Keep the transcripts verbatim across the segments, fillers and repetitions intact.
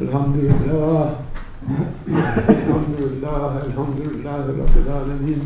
Elhamdülillah, elhamdülillah, elhamdülillah, Rabbil alemin.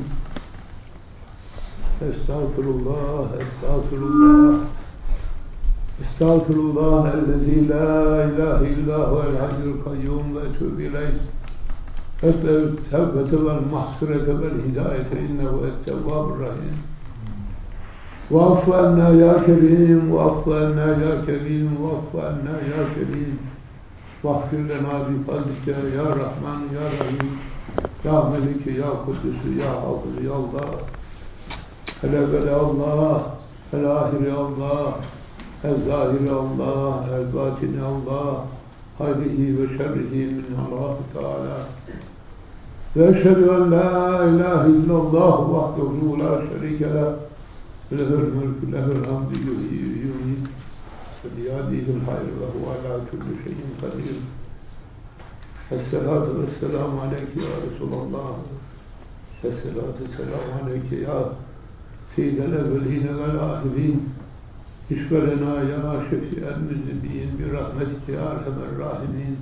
Estağfirullah, estağfirullah, estağfirullah, ellezî la ilahe illa huvel hayyul kayyum ve etûbü ileyh. Es'elü tevbete vel mahfirete vel hidayete innehu ettevvâbur rahîm. وَاَعْفُ عَنَّا يَا كَرِيمُ وَاعْفُ عَنَّا يَا كَرِيمُ وَاعْفُ عَنَّا يَا كَرِيمُ وَاغْفِرْ لَنَا بِفَضْلِكَ يَا رَحْمَنُ يَا رَحِيمُ يَا مَلِكِ يَا قُدُّسُ يَا حافظ يَا Allah el-evvel Allah, el-ahir Allah, el-zahir Allah, el-batin Allah, hayrihi ve şerrihi min Allah Teala. Ve eşhedü en la ilahe illallah vahdehu la şerike leh. له الملك له الحمد يحيي ويميت بيده الخير وهو على كل شيء قدير. الصلاة والسلام عليك يا رسول الله. الصلاة والسلام عليك يا سيد الأولين والآخرين. اشف لنا يا شفيع المذنبين برحمتك يا أرحم الراحمين.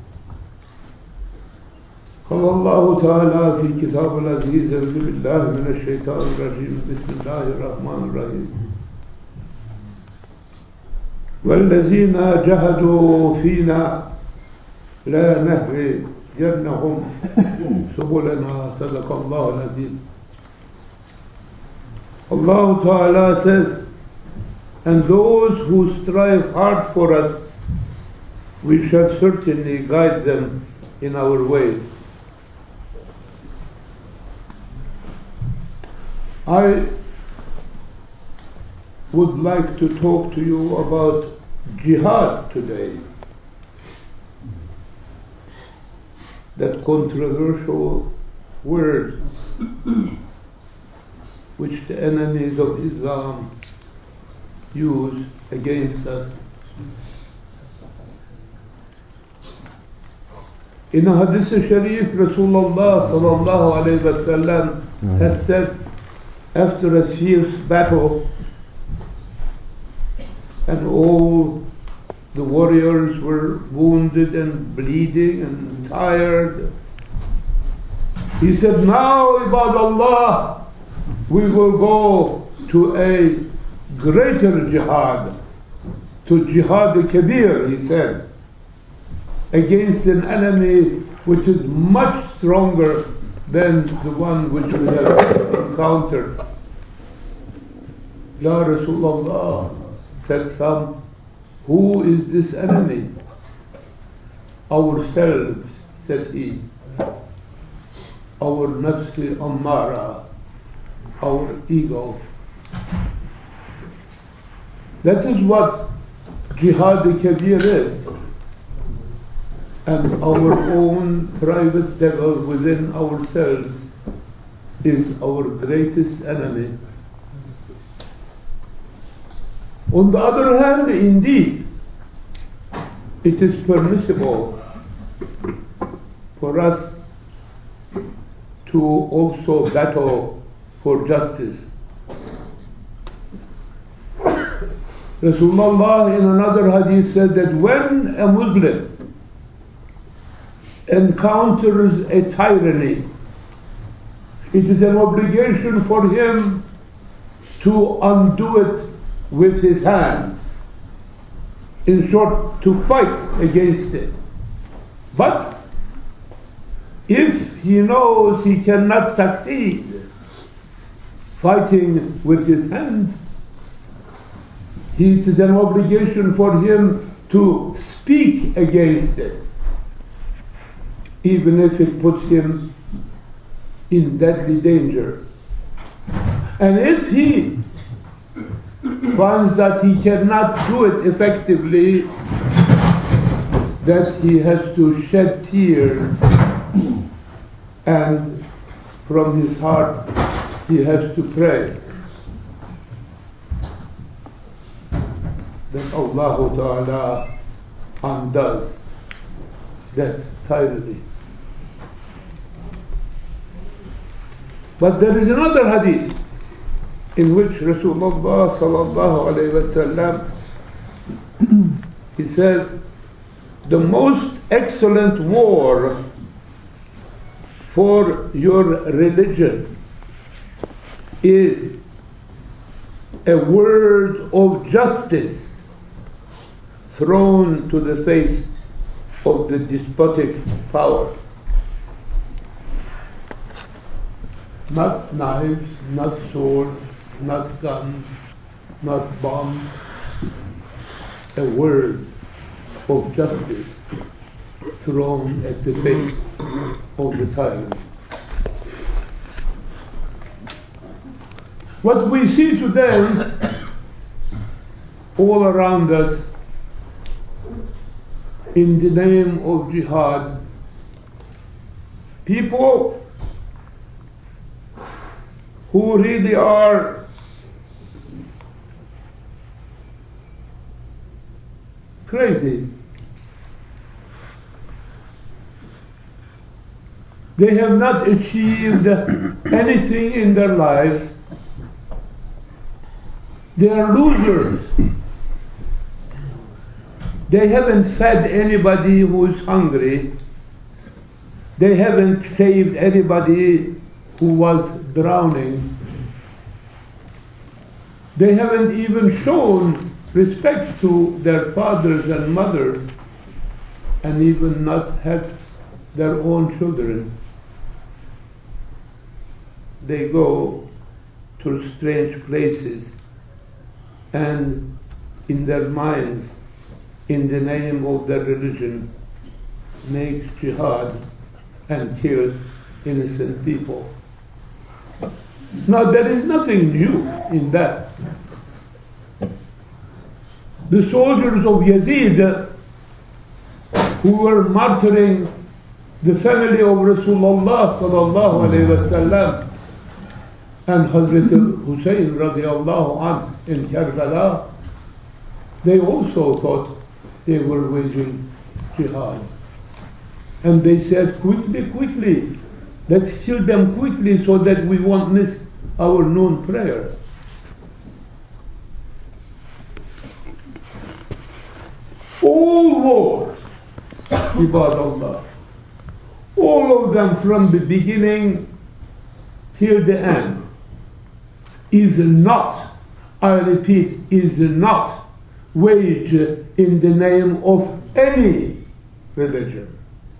قال الله تعالى في كتاب العزيز أعوذ بالله من الشيطان الرجيم بسم الله الرحمن الرحيم والذين جاهدوا فينا لنهدينهم سبلنا صدق الله العظيم. Allah Ta'ala says, and those who strive hard for us, we shall certainly guide them in our ways. I would like to talk to you about jihad today. That controversial word which the enemies of Islam use against us. In a Hadith Sharif, Rasulullah sallallahu alayhi wa sallam has said, after a fierce battle and all the warriors were wounded and bleeding and tired, he said, now ibad Allah, we will go to a greater jihad, to jihad al-kabir, he said, against an enemy which is much stronger than the one which we have encountered. Ya Rasulullah, said some, who is this enemy? Ourselves, said he. Our nafsi ammara, our ego. That is what jihad al-kabir is. And our own private devil within ourselves is our greatest enemy. On the other hand, indeed, it is permissible for us to also battle for justice. Rasulullah in another hadith said that when a Muslim encounters a tyranny, it is an obligation for him to undo it with his hands. In short, to fight against it. But if he knows he cannot succeed fighting with his hands, it is an obligation for him to speak against it, even if it puts him in deadly danger. And if he finds that he cannot do it effectively, that he has to shed tears, and from his heart he has to pray that Allah Ta'ala undoes that tyranny. But there is another hadith in which Rasulullah sallallahu alayhi wa sallam, he says, the most excellent war for your religion is a word of justice thrown to the face of the despotic power. Not knives, not swords, not guns, not bombs. A word of justice thrown at the face of the tyrant. What we see today all around us in the name of jihad, people who really are crazy. They have not achieved anything in their lives. They are losers. They haven't fed anybody who is hungry. They haven't saved anybody who was drowning. They haven't even shown respect to their fathers and mothers, and even not helped their own children. They go to strange places and in their minds, in the name of their religion, make jihad and kill innocent people. Now there is nothing new in that. The soldiers of Yazid who were martyring the family of Rasulullah sallallahu alayhi wa sallam and Hazrat Hussein radiallahu anh in Karbala, they also thought they were waging jihad. And they said, quickly, quickly, let's kill them quickly so that we won't miss our noon prayer. All wars, ibad Allah, all of them from the beginning till the end, is not, I repeat, is not waged in the name of any religion.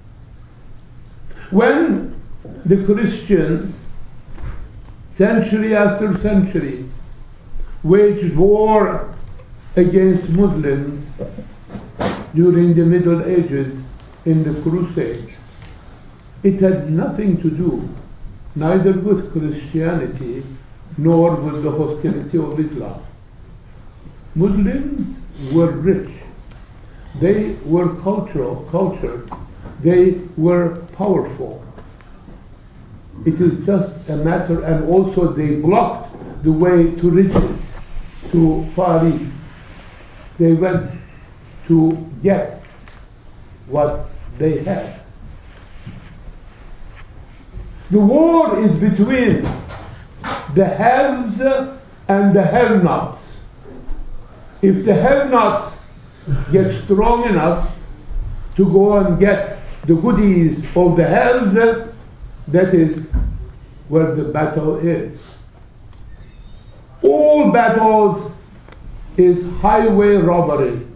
When the Christians, century after century, waged war against Muslims during the Middle Ages in the Crusades, it had nothing to do neither with Christianity nor with the hostility of Islam. Muslims were rich. They were cultural, cultured. They were powerful. It is just a matter, and also they blocked the way to riches, to Far East. They went to get what they had. The war is between the haves and the have-nots. If the have-nots get strong enough to go and get the goodies of the haves, that is where the battle is. All battles is highway robbery.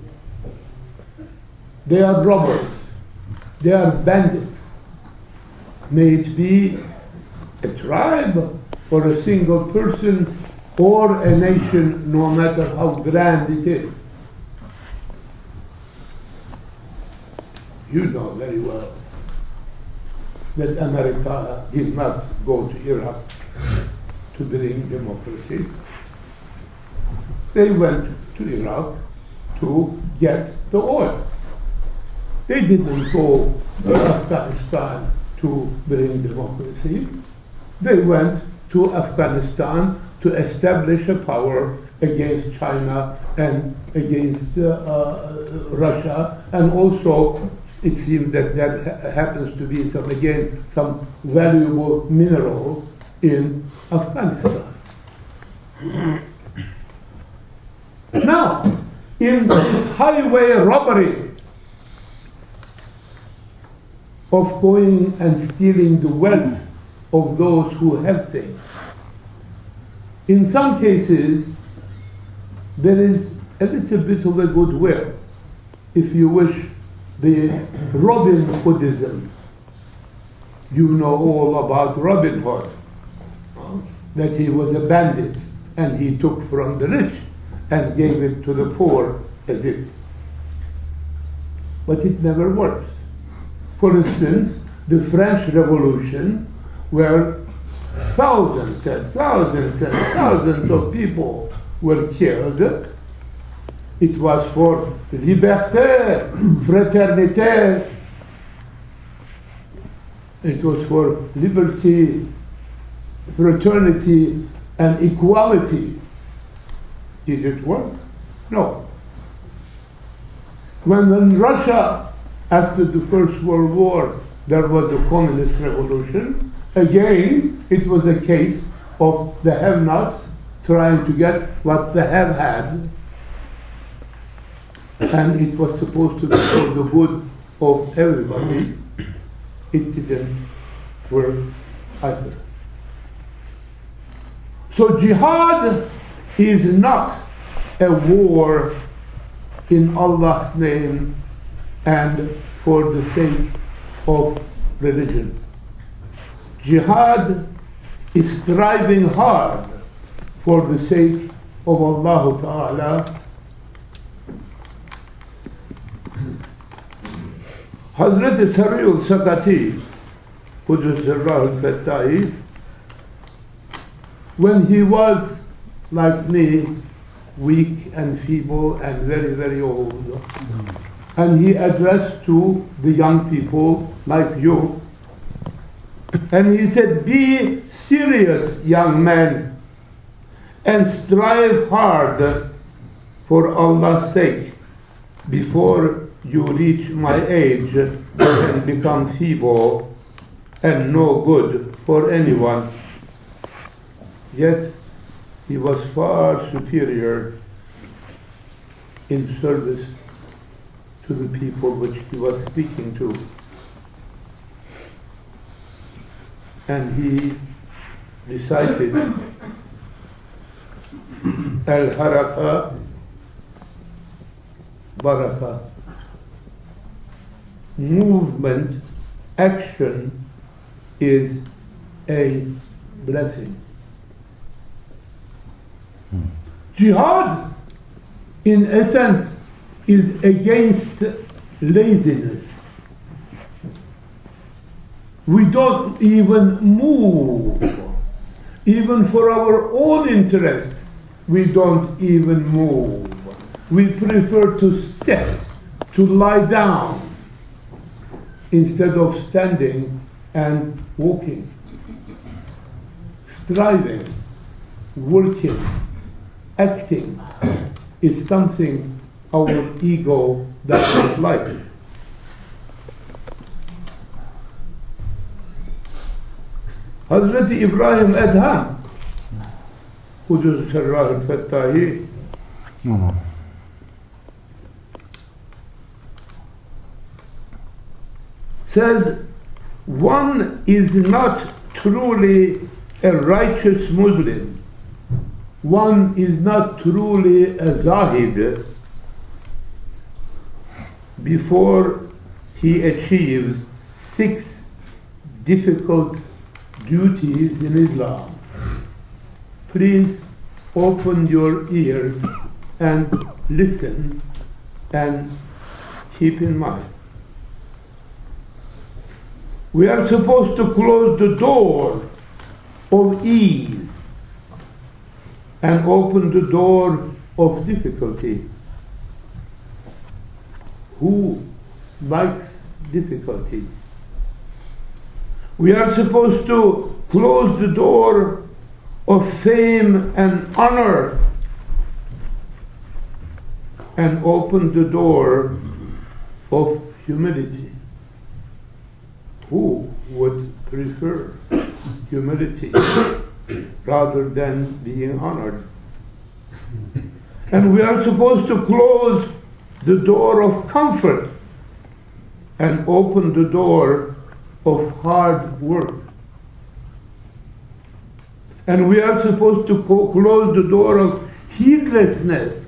They are robbers. They are bandits. May it be a tribe or a single person or a nation, no matter how grand it is. You know very well that America did not go to Iraq to bring democracy. They went to Iraq to get the oil. They didn't go to Afghanistan to bring democracy. They went to Afghanistan to establish a power against China and against uh, uh, Russia, and also it seems that there ha- happens to be some, again, some valuable mineral in Afghanistan. Now, in this highway robbery, of going and stealing the wealth of those who have things. In some cases, there is a little bit of a goodwill, if you wish, the Robin Hoodism. You know all about Robin Hood, that he was a bandit and he took from the rich and gave it to the poor as if. But it never works. For instance, the French Revolution, where thousands and thousands and thousands of people were killed, it was for liberté, fraternité. It was for liberty, fraternity, and equality. Did it work? No. When in Russia, after the First World War, there was the Communist Revolution, again, it was a case of the have-nots trying to get what the have had, and it was supposed to be for the good of everybody. It didn't work either. So jihad is not a war in Allah's name and for the sake of religion. Jihad is striving hard for the sake of Allah Ta'ala. Hazrat Sari al-Sakati, Qudus Sirrah al-Fattahi, when he was, like me, weak and feeble and very, very old, and he addressed to the young people like you, and he said, be serious, young men, and strive hard for Allah's sake before you reach my age and become feeble and no good for anyone. Yet he was far superior in service to the people which he was speaking to. And he recited Al-Haraka Baraka. Movement, action is a blessing. Hmm. Jihad, in essence, is against laziness. We don't even move. Even for our own interest, we don't even move. We prefer to sit, to lie down, instead of standing and walking. Striving, working, acting is something our ego doesn't like. Hazrat Ibrahim Adham, Qudus Sirrah al-Fattahi, says, one is not truly a righteous Muslim, one is not truly a Zahid before he achieves six difficult duties in Islam. Please open your ears and listen and keep in mind. We are supposed to close the door of ease and open the door of difficulty. Who likes difficulty? We are supposed to close the door of fame and honor and open the door of humility. Who would prefer humility rather than being honored? And we are supposed to close the door of comfort and open the door of hard work. And we are supposed to co- close the door of heedlessness,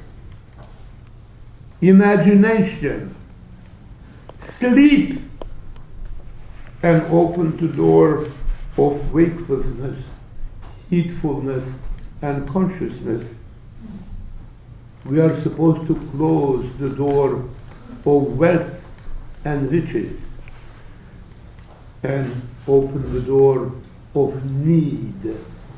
imagination, sleep, and open the door of wakefulness, heedfulness, and consciousness. We are supposed to close the door of wealth and riches and open the door of need.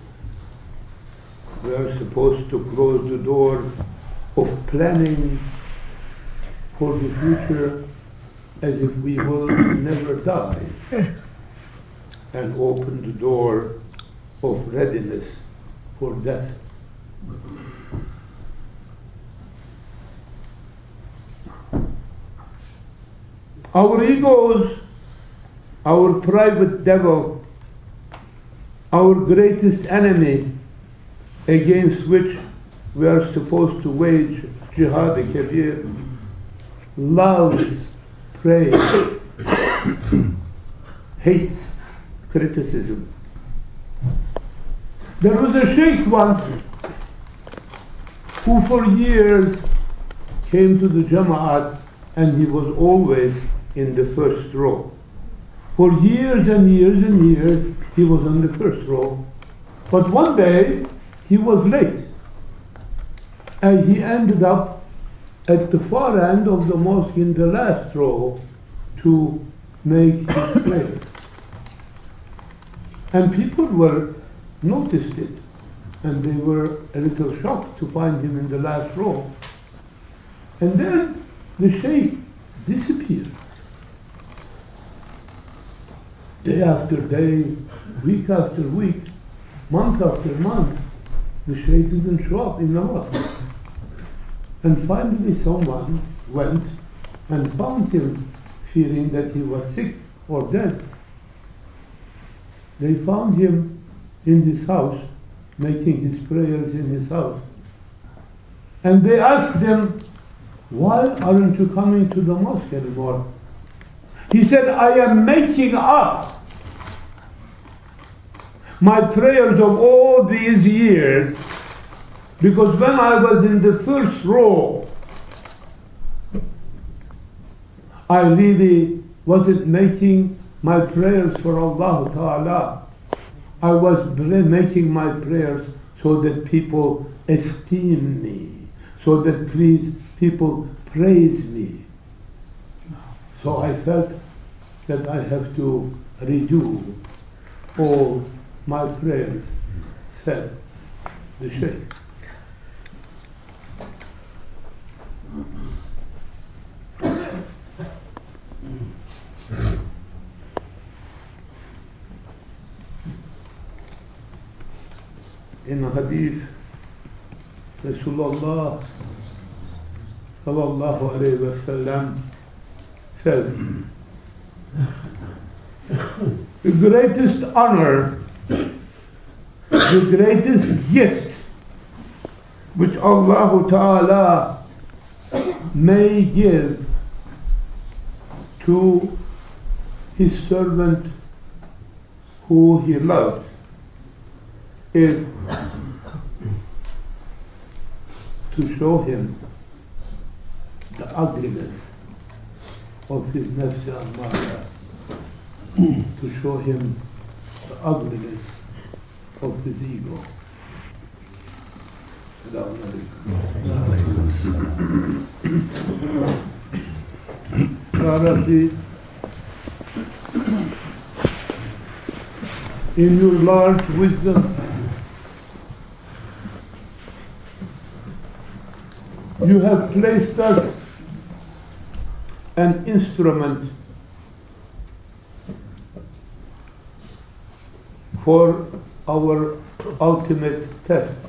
We are supposed to close the door of planning for the future as if we will never die, and open the door of readiness for death. Our egos, our private devil, our greatest enemy against which we are supposed to wage jihad-i-kabir, loves praise, hates criticism. There was a sheikh once who for years came to the Jama'at and he was always in the first row. For years and years and years he was on the first row. But one day he was late and he ended up at the far end of the mosque in the last row to make his prayer. And people were noticed it, and they were a little shocked to find him in the last row. And then the sheikh disappeared. Day after day, week after week, month after month, the sheikh didn't show up in the mosque. And finally someone went and found him, fearing that he was sick or dead. They found him in his house, making his prayers in his house. And they asked him, why aren't you coming to the mosque anymore? He said, I am making up my prayers of all these years, because when I was in the first row, I really wasn't making my prayers for Allah Ta'ala. I was making my prayers so that people esteem me, so that please people praise me. So I felt that I have to redo all my prayers, said the Shaykh. In a hadith, Rasulullah sallallahu alayhi wa sallam said, the greatest honor, the greatest gift which Allah Ta'ala may give to His servant who He loves is to show him the ugliness of his nafs ammara, to show him the ugliness of his ego. Ya Rabbi, in your large wisdom, you have placed us an instrument for our ultimate test.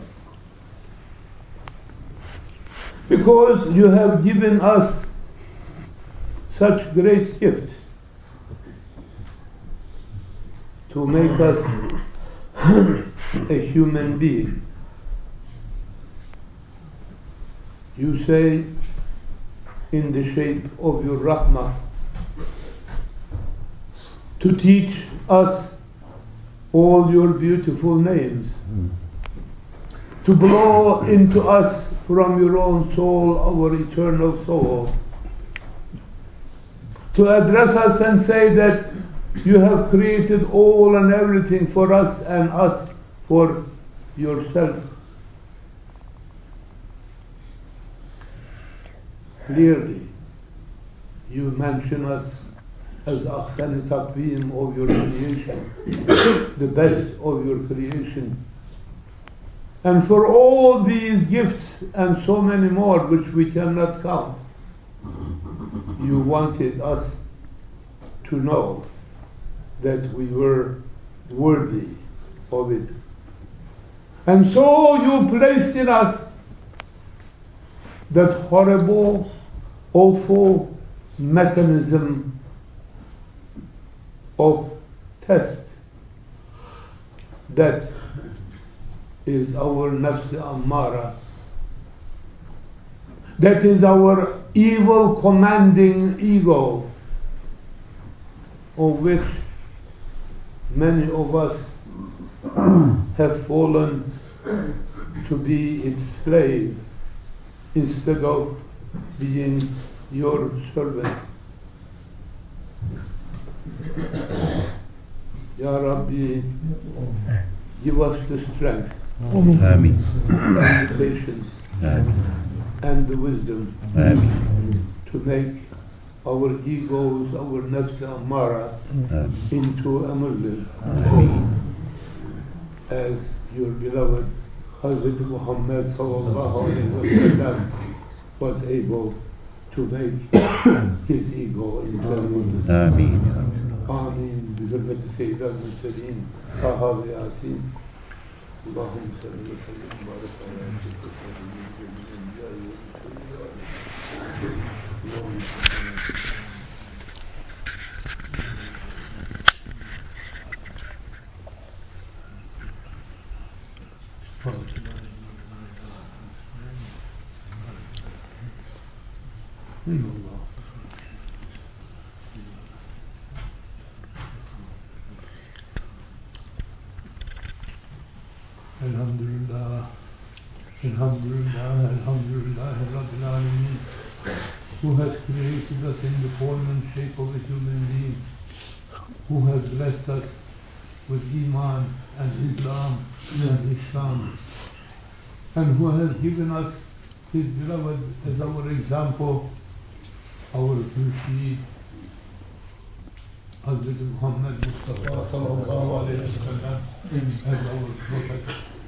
Because you have given us such great gift to make us a human being. You say, in the shape of your rahmah, to teach us all your beautiful names, to blow into us from your own soul our eternal soul, to address us and say that you have created all and everything for us and us for yourself. Clearly, you mention us as ahsan taqweem of your creation, the best of your creation. And for all these gifts and so many more which we cannot count, you wanted us to know that we were worthy of it. And so you placed in us that horrible, awful mechanism of test that is our nafs ammara, that is our evil commanding ego, of which many of us have fallen to be its slave instead of being your servant. Ya Rabbi, give us the strength, Ameen. and the patience, Ameen. and the wisdom Ameen. to make our egos, our nafs ammara into a Muslim, as your beloved Hazrat Muhammad sallallahu alayhi wa sallam was able to make his ego into a Muslim. Ameen. آمين بحرمة سيد المرسلين طه وياسين اللهم صل وسلم وبارك على سيدنا Alhamdulillah, Alhamdulillah, Alhamdulillah, Rabbil Alameen, who has created us in the form and shape of a human being, who has blessed us with Iman and Islam and Islam, and who has given us His beloved as our example, our Murshid, Hazrat Muhammad Mustafa sallallahu alayhi wa sallam, as our Prophet.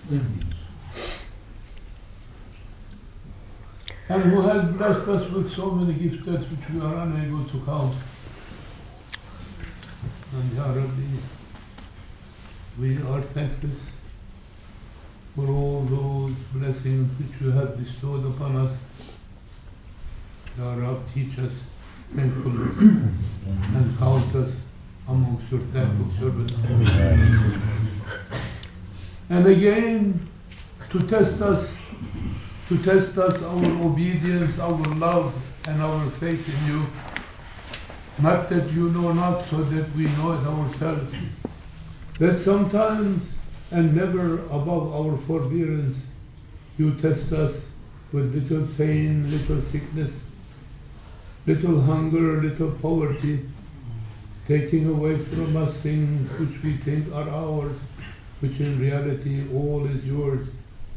And who has blessed us with so many gifts which we are unable to count. And Ya Rabbi, we are thankful for all those blessings which you have bestowed upon us. Ya Rabbi, teach us thankfulness and count us amongst your thankful servants. And again, to test us, to test us, our obedience, our love, and our faith in you. Not that you know not, so that we know it ourselves. That sometimes, and never above our forbearance, you test us with little pain, little sickness, little hunger, little poverty, taking away from us things which we think are ours, which in reality all is yours.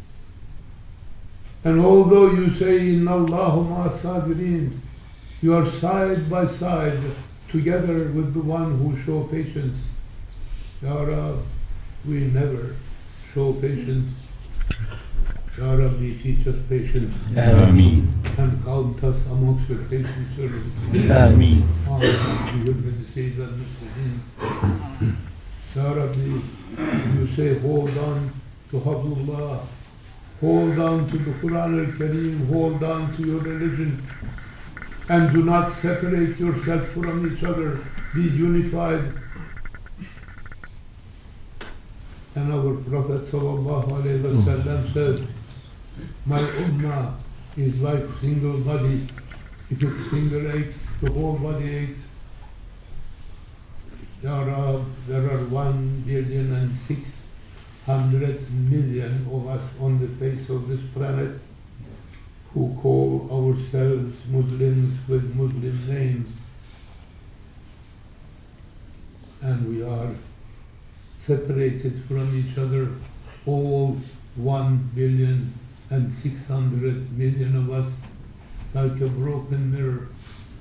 And although you say, Inna Allahu ma'a sabirin, you are side by side together with the one who show patience. Ya Rab, we never show patience. Ya Rabbi, teach us patience. Ameen. And count us amongst your patient servants. Ameen. Ya Rabbi, you say, hold on to Hablullah, hold on to the Quran al-Kareem, hold on to your religion, and do not separate yourself from each other, be unified. And our Prophet sallallahu alayhi wa sallam said, my ummah is like single body. If its finger aches, the whole body aches. Ya Rab, there are one billion and six hundred million of us on the face of this planet who call ourselves Muslims with Muslim names. And we are separated from each other, all one billion and six hundred million of us, like a broken mirror.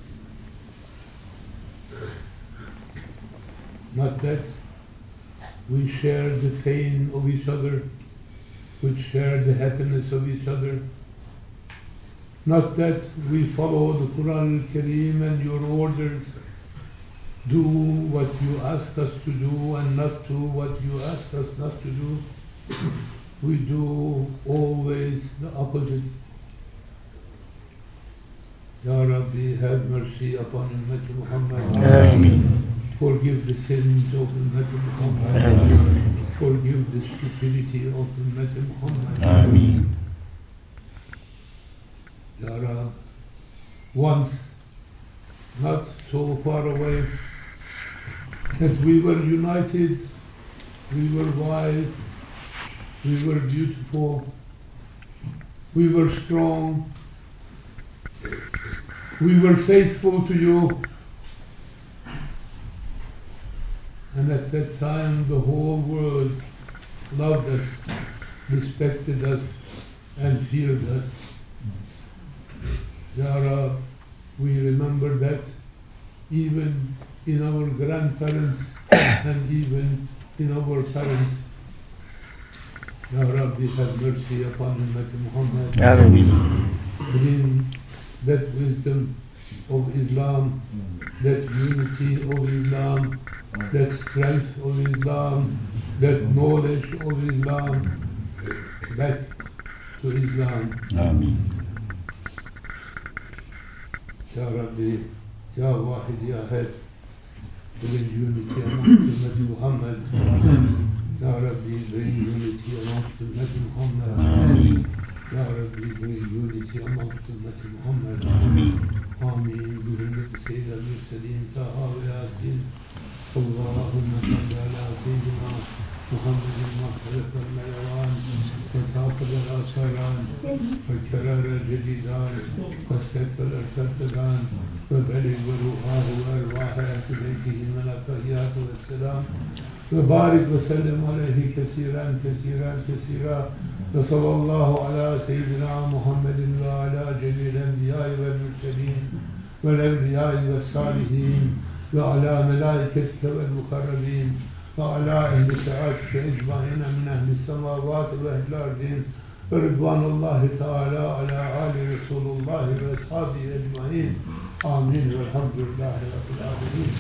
Not that we share the pain of each other, we share the happiness of each other. Not that we follow the Quran al-Kareem and your orders, do what you ask us to do and not do what you ask us not to do. We do always the opposite. Ya Rabbi, have mercy upon Ummah Muhammad. Ameen. Forgive the sins of Ummah Muhammad. Forgive the stupidity of Ummah Muhammad. Ameen. Ya Rabbi, once, not so far away, that we were united, we were wise, we were beautiful, we were strong, we were faithful to you. And at that time the whole world loved us, respected us, and feared us. Ya Rab, we remember that even in our grandparents and even in our parents. Ya Rabbi, have mercy upon Ummah Muhammad. Ameen. Bring that wisdom of Islam, that unity of Islam, that strength of Islam, that knowledge of Islam back to Islam. Ameen. Ya Rabbi, Ya Wahid, Ya Ahad, bring unity amongst Ummah Muhammad. Ya Rabbi, bring unity amongst Ummah Muhammad. Ameen. Ya Rabbi, bring unity amongst Ummah Muhammad. Ameen. Ameen. بحرمة سيد المرسلين طه وياسين. اللهم صل على سيدنا محمد المغفرة والميوان وثاقب الآثاران وكرر الجديدان والسيف الأرسلتان وبلغ روحه وأرواح أهل بيته من التحيات والسلام وبارك وسلم عليه كثيرا كثيرا كثيرا وصلى الله على سيدنا محمد وعلى جميع الأنبياء والمرسلين والأولياء والصالحين وعلى ملائكتك والمقربين وعلى أهل سعادتك أجمعين من أهل السماوات وأهل الأرضين ورضوان الله تعالى على آل رسول الله وأصحابه أجمعين آمين والحمد لله رب العالمين.